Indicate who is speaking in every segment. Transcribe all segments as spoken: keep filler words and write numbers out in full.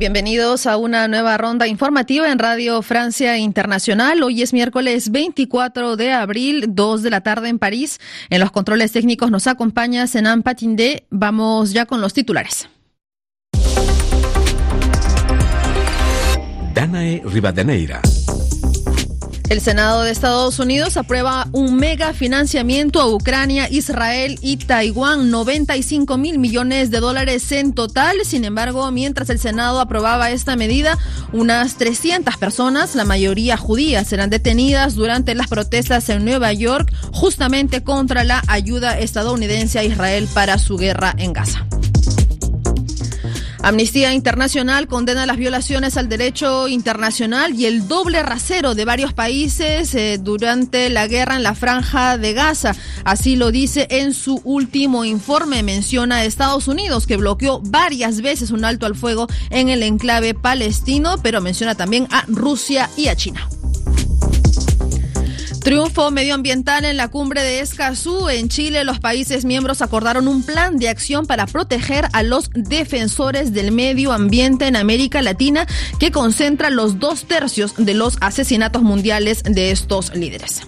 Speaker 1: Bienvenidos a una nueva ronda informativa en Radio Francia Internacional. Hoy es miércoles veinticuatro de abril, dos de la tarde en París. En los controles técnicos nos acompaña Senan Patindé. Vamos ya con los titulares.
Speaker 2: Danae Rivadeneira.
Speaker 1: El Senado de Estados Unidos aprueba un mega financiamiento a Ucrania, Israel y Taiwán, noventa y cinco mil millones de dólares en total. Sin embargo, mientras el Senado aprobaba esta medida, unas trescientas personas, la mayoría judías, serán detenidas durante las protestas en Nueva York, justamente contra la ayuda estadounidense a Israel para su guerra en Gaza. Amnistía Internacional condena las violaciones al derecho internacional y el doble rasero de varios países eh, durante la guerra en la Franja de Gaza. Así lo dice en su último informe. Menciona a Estados Unidos, que bloqueó varias veces un alto al fuego en el enclave palestino, pero menciona también a Rusia y a China. Triunfo medioambiental en la cumbre de Escazú. En Chile, los países miembros acordaron un plan de acción para proteger a los defensores del medio ambiente en América Latina, que concentra los dos tercios de los asesinatos mundiales de estos líderes.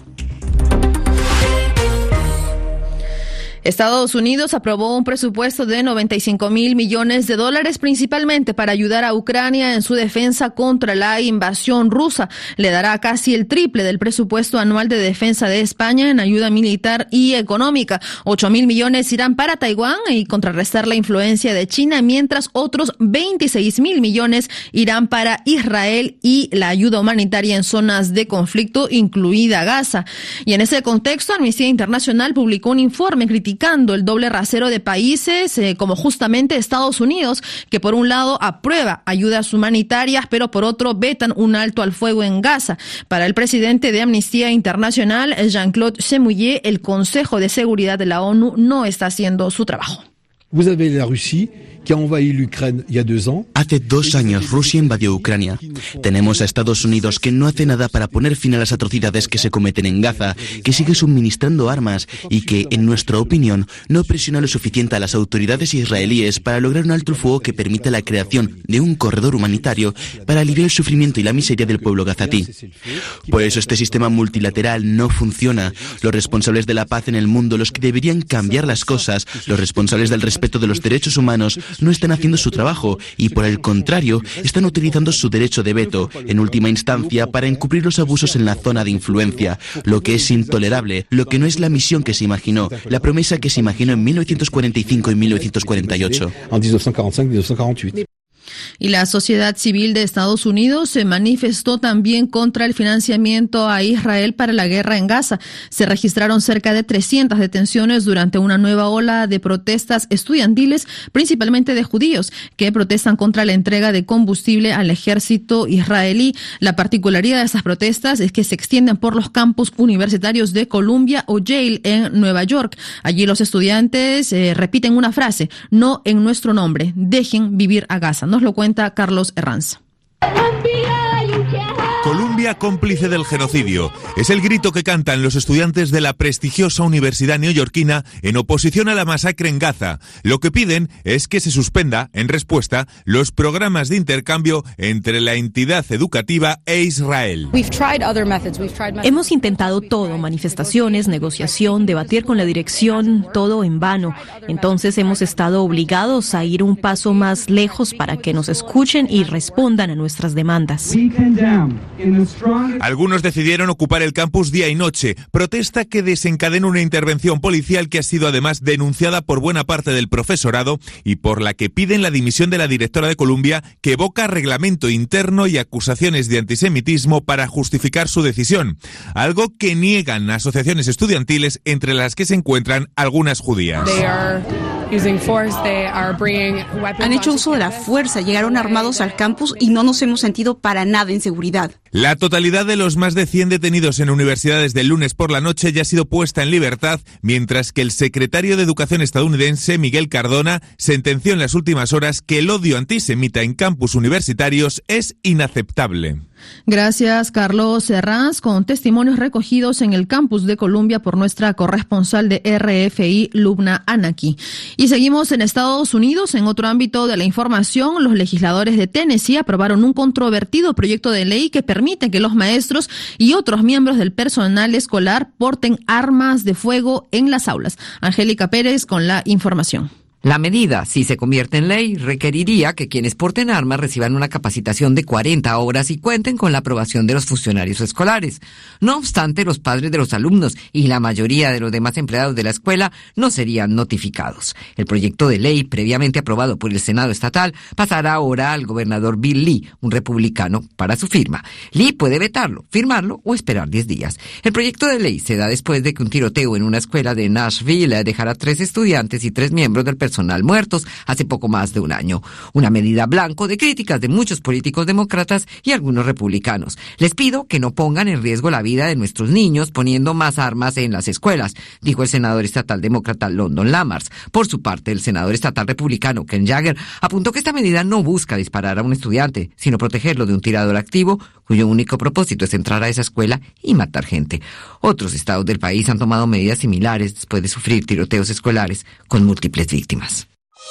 Speaker 1: Estados Unidos aprobó un presupuesto de noventa y cinco mil millones de dólares, principalmente para ayudar a Ucrania en su defensa contra la invasión rusa. Le dará casi el triple del presupuesto anual de defensa de España en ayuda militar y económica. Ocho mil millones irán para Taiwán y contrarrestar la influencia de China, mientras otros veintiséis mil millones irán para Israel y la ayuda humanitaria en zonas de conflicto, incluida Gaza. Y en ese contexto, Amnistía Internacional publicó un informe criticando el doble rasero de países eh, como justamente Estados Unidos, que por un lado aprueba ayudas humanitarias, pero por otro vetan un alto al fuego en Gaza. Para el presidente de Amnistía Internacional, Jean-Claude Semouillet, el Consejo de Seguridad de la ONU no está haciendo su trabajo.
Speaker 3: Vous avez la Russie qui a envahi l'Ukraine il y a deux ans.
Speaker 4: Hace dos años Rusia invadió Ucrania. Tenemos a Estados Unidos, que no hace nada para poner fin a las atrocidades que se cometen en Gaza, que sigue suministrando armas y que, en nuestra opinión, no presiona lo suficiente a las autoridades israelíes para lograr un alto el fuego que permita la creación de un corredor humanitario para aliviar el sufrimiento y la miseria del pueblo gazatí. Por eso este sistema multilateral no funciona. Los responsables de la paz en el mundo, los que deberían cambiar las cosas, los responsables del respeto de los derechos humanos, no están haciendo su trabajo y, por el contrario, están utilizando su derecho de veto, en última instancia, para encubrir los abusos en la zona de influencia, lo que es intolerable, lo que no es la misión que se imaginó, la promesa que se imaginó en mil novecientos cuarenta y cinco y mil novecientos cuarenta y ocho.
Speaker 1: Y la sociedad civil de Estados Unidos se manifestó también contra el financiamiento a Israel para la guerra en Gaza. Se registraron cerca de trescientas detenciones durante una nueva ola de protestas estudiantiles, principalmente de judíos, que protestan contra la entrega de combustible al ejército israelí. La particularidad de estas protestas es que se extienden por los campus universitarios de Columbia o Yale en Nueva York. Allí los estudiantes eh, repiten una frase: no en nuestro nombre, dejen vivir a Gaza. Nos lo cuenta Carlos Herranz.
Speaker 5: Colombia cómplice del genocidio. Es el grito que cantan los estudiantes de la prestigiosa universidad neoyorquina en oposición a la masacre en Gaza. Lo que piden es que se suspenda, en respuesta, los programas de intercambio entre la entidad educativa e Israel.
Speaker 6: Hemos intentado todo, manifestaciones, negociación, debatir con la dirección, todo en vano. Entonces hemos estado obligados a ir un paso más lejos para que nos escuchen y respondan a nuestras demandas.
Speaker 5: Algunos decidieron ocupar el campus día y noche, protesta que desencadena una intervención policial que ha sido además denunciada por buena parte del profesorado y por la que piden la dimisión de la directora de Columbia, que evoca reglamento interno y acusaciones de antisemitismo para justificar su decisión, algo que niegan asociaciones estudiantiles, entre las que se encuentran algunas judías.
Speaker 7: Han hecho uso de la fuerza, llegaron armados al campus y no nos hemos sentido para nada en seguridad.
Speaker 5: La totalidad de los más de cien detenidos en universidades del lunes por la noche ya ha sido puesta en libertad, mientras que el secretario de Educación estadounidense, Miguel Cardona, sentenció en las últimas horas que el odio antisemita en campus universitarios es inaceptable.
Speaker 1: Gracias, Carlos Herranz, con testimonios recogidos en el campus de Columbia por nuestra corresponsal de R F I, Lubna Anaki. Y seguimos en Estados Unidos. En otro ámbito de la información, los legisladores de Tennessee aprobaron un controvertido proyecto de ley que permite que los maestros y otros miembros del personal escolar porten armas de fuego en las aulas. Angélica Pérez con la información.
Speaker 2: La medida, si se convierte en ley, requeriría que quienes porten armas reciban una capacitación de cuarenta horas y cuenten con la aprobación de los funcionarios escolares. No obstante, los padres de los alumnos y la mayoría de los demás empleados de la escuela no serían notificados. El proyecto de ley, previamente aprobado por el Senado estatal, pasará ahora al gobernador Bill Lee, un republicano, para su firma. Lee puede vetarlo, firmarlo o esperar diez días. El proyecto de ley se da después de que un tiroteo en una escuela de Nashville dejara a tres estudiantes y tres miembros del personal personal muertos hace poco más de un año. Una medida blanco de críticas de muchos políticos demócratas y algunos republicanos. Les pido que no pongan en riesgo la vida de nuestros niños poniendo más armas en las escuelas, dijo el senador estatal demócrata London Lamars. Por su parte, el senador estatal republicano Ken Jagger apuntó que esta medida no busca disparar a un estudiante, sino protegerlo de un tirador activo cuyo único propósito es entrar a esa escuela y matar gente. Otros estados del país han tomado medidas similares después de sufrir tiroteos escolares con múltiples víctimas.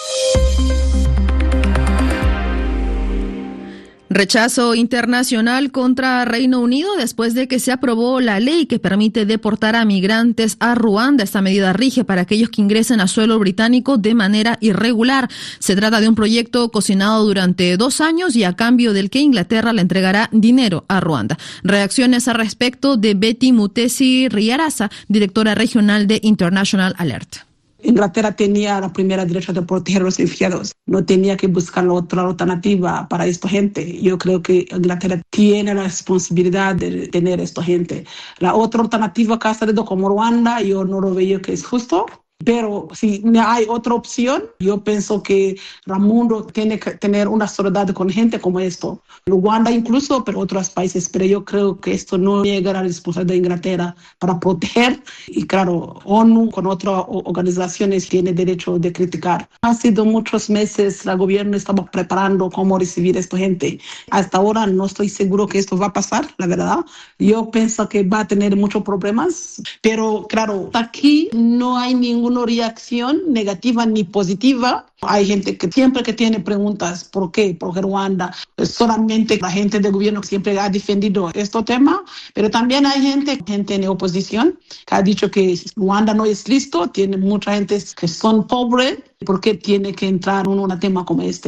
Speaker 1: Rechazo internacional contra Reino Unido después de que se aprobó la ley que permite deportar a migrantes a Ruanda. Esta medida rige para aquellos que ingresen a suelo británico de manera irregular. Se trata de un proyecto cocinado durante dos años y a cambio del que Inglaterra le entregará dinero a Ruanda. Reacciones al respecto de Betty Mutesi Riarasa, directora regional de International Alert.
Speaker 7: Inglaterra tenía la primera derecho de proteger a los refugiados. No tenía que buscar la otra alternativa para esta gente. Yo creo que Inglaterra tiene la responsabilidad de tener a esta gente. La otra alternativa que ha salido como Ruanda, yo no lo veo que es justo. Pero si no hay otra opción, yo pienso que el mundo tiene que tener una solidaridad con gente como esto. Ruanda incluso, pero otros países. Pero yo creo que esto no llega a la responsabilidad de Inglaterra para proteger. Y claro, ONU con otras organizaciones tiene derecho de criticar. Ha sido muchos meses, el gobierno estaba preparando cómo recibir a esta gente. Hasta ahora no estoy seguro que esto va a pasar, la verdad. Yo pienso que va a tener muchos problemas. Pero claro, aquí no hay ningún reacción negativa ni positiva. Hay gente que siempre que tiene preguntas, ¿por qué? Porque Ruanda, solamente la gente del gobierno siempre ha defendido este tema, pero también hay gente, gente en oposición que ha dicho que Ruanda no es listo, tiene mucha gente que son pobres, ¿por qué tiene que entrar en un tema como este?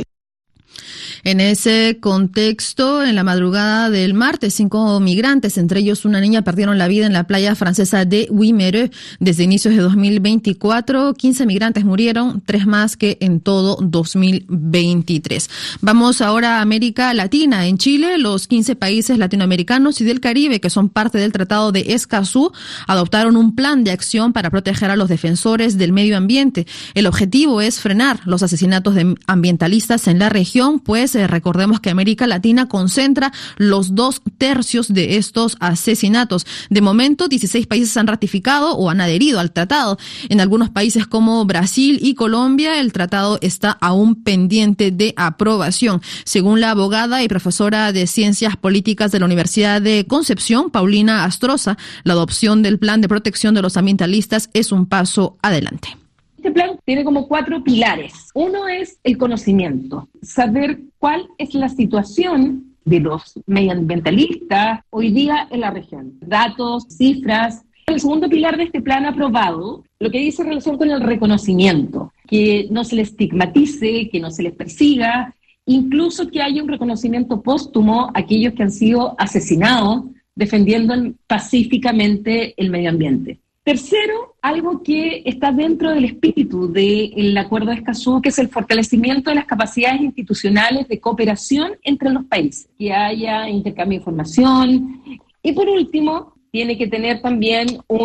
Speaker 1: En ese contexto, en la madrugada del martes, cinco migrantes, entre ellos una niña, perdieron la vida en la playa francesa de Wimereux. Desde inicios de dos mil veinticuatro, quince migrantes murieron, tres más que en todo dos mil veintitrés. Vamos ahora a América Latina. En Chile, los quince países latinoamericanos y del Caribe, que son parte del Tratado de Escazú, adoptaron un plan de acción para proteger a los defensores del medio ambiente. El objetivo es frenar los asesinatos de ambientalistas en la región, pues recordemos que América Latina concentra los dos tercios de estos asesinatos. De momento, dieciséis países han ratificado o han adherido al tratado. En algunos países como Brasil y Colombia, el tratado está aún pendiente de aprobación. Según la abogada y profesora de Ciencias Políticas de la Universidad de Concepción, Paulina Astroza, la adopción del plan de protección de los ambientalistas es un paso adelante.
Speaker 8: Este plan tiene como cuatro pilares. Uno es el conocimiento, saber cuál es la situación de los medioambientalistas hoy día en la región. Datos, cifras. El segundo pilar de este plan aprobado, lo que dice en relación con el reconocimiento, que no se les estigmatice, que no se les persiga, incluso que haya un reconocimiento póstumo a aquellos que han sido asesinados defendiendo pacíficamente el medio ambiente. Tercero, algo que está dentro del espíritu del Acuerdo de Escazú, que es el fortalecimiento de las capacidades institucionales de cooperación entre los países, que haya intercambio de información. Y por último, tiene que tener también un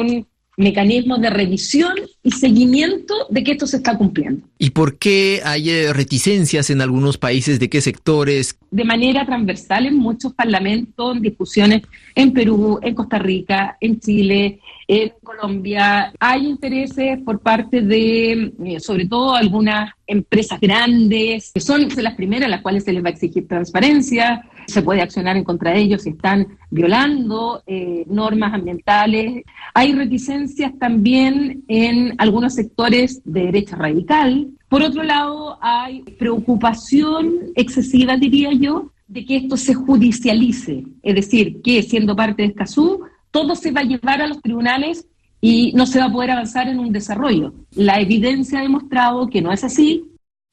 Speaker 8: mecanismos de revisión y seguimiento de que esto se está cumpliendo.
Speaker 9: ¿Y por qué hay eh, reticencias en algunos países? ¿De qué sectores?
Speaker 8: De manera transversal en muchos parlamentos, en discusiones en Perú, en Costa Rica, en Chile, en Colombia. Hay intereses por parte de, eh, sobre todo, algunas empresas grandes, que son las primeras a las cuales se les va a exigir transparencia. Se puede accionar en contra de ellos si están violando eh, normas ambientales. Hay reticencias también en algunos sectores de derecha radical. Por otro lado, hay preocupación excesiva, diría yo, de que esto se judicialice. Es decir, que siendo parte de Escazú, todo se va a llevar a los tribunales y no se va a poder avanzar en un desarrollo. La evidencia ha demostrado que no es así.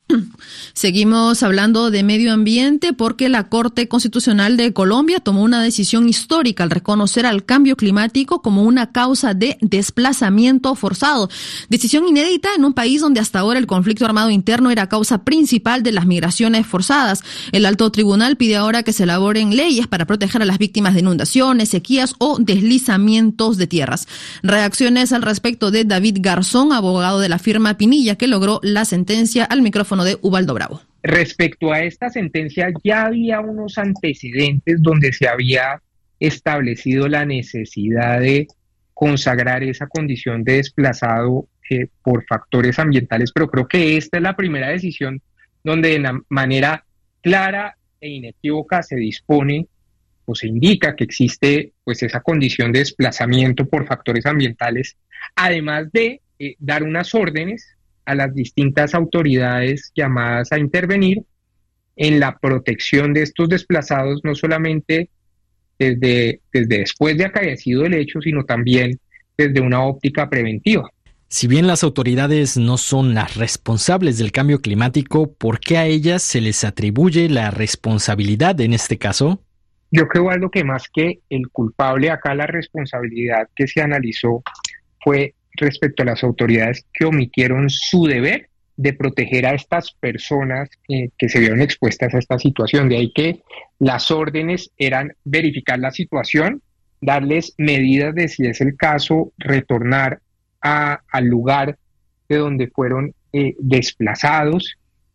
Speaker 1: Seguimos hablando de medio ambiente porque la Corte Constitucional de Colombia tomó una decisión histórica al reconocer al cambio climático como una causa de desplazamiento forzado. Decisión inédita en un país donde hasta ahora el conflicto armado interno era causa principal de las migraciones forzadas. El alto tribunal pide ahora que se elaboren leyes para proteger a las víctimas de inundaciones, sequías o deslizamientos de tierras. Reacciones al respecto de David Garzón, abogado de la firma Pinilla, que logró la sentencia, al micrófono de Ubaldo Bravo.
Speaker 10: Respecto a esta sentencia, ya había unos antecedentes donde se había establecido la necesidad de consagrar esa condición de desplazado eh, por factores ambientales, pero creo que esta es la primera decisión donde de una manera clara e inequívoca se dispone o se indica que existe pues esa condición de desplazamiento por factores ambientales, además de eh, dar unas órdenes a las distintas autoridades llamadas a intervenir en la protección de estos desplazados, no solamente desde, desde después de acaecido el hecho, sino también desde una óptica preventiva.
Speaker 11: Si bien las autoridades no son las responsables del cambio climático, ¿por qué a ellas se les atribuye la responsabilidad en este caso?
Speaker 10: Yo creo, Aldo, que más que el culpable, acá la responsabilidad que se analizó fue respecto a las autoridades que omitieron su deber de proteger a estas personas eh, que se vieron expuestas a esta situación. De ahí que las órdenes eran verificar la situación, darles medidas de, si es el caso, retornar a, al lugar de donde fueron eh, desplazados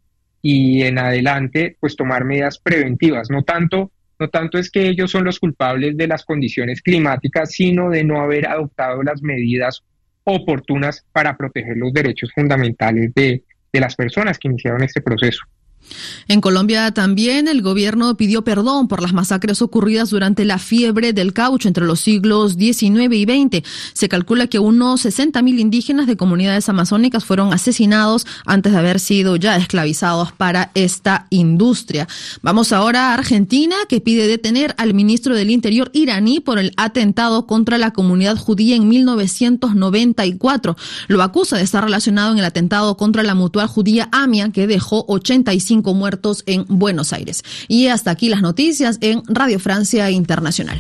Speaker 10: y en adelante pues tomar medidas preventivas. No tanto, no tanto es que ellos son los culpables de las condiciones climáticas, sino de no haber adoptado las medidas oportunas para proteger los derechos fundamentales de, de las personas que iniciaron este proceso.
Speaker 1: En Colombia también el gobierno pidió perdón por las masacres ocurridas durante la fiebre del caucho entre los siglos diecinueve y veinte. Se calcula que unos sesenta mil indígenas de comunidades amazónicas fueron asesinados antes de haber sido ya esclavizados para esta industria. Vamos ahora a Argentina, que pide detener al ministro del Interior iraní por el atentado contra la comunidad judía en mil novecientos noventa y cuatro. Lo acusa de estar relacionado en el atentado contra la mutual judía AMIA, que dejó ochenta y cinco muertos en Buenos Aires. Y hasta aquí las noticias en Radio Francia Internacional.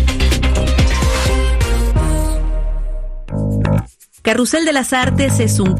Speaker 12: Carrusel de las Artes es un